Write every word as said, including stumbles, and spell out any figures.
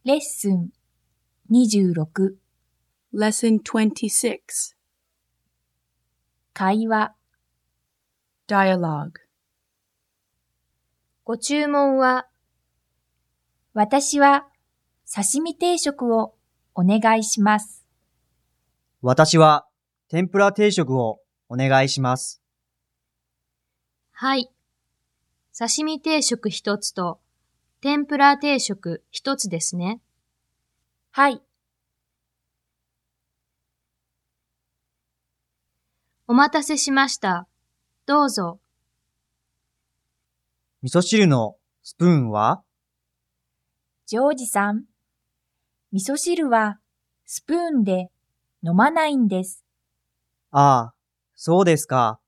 レッスンにじゅうろく Lesson twenty-six 会話 Dialogue ご注文は、 私は刺身定食をお願いします。 私は天ぷら定食をお願いします。 はい。刺身定食一つと天ぷら定食一つですね。 はい。 お待たせしました。どうぞ。 味噌汁のスプーンは？ ジョージさん、味噌汁はスプーンで飲まないんです。 ああ、そうですか。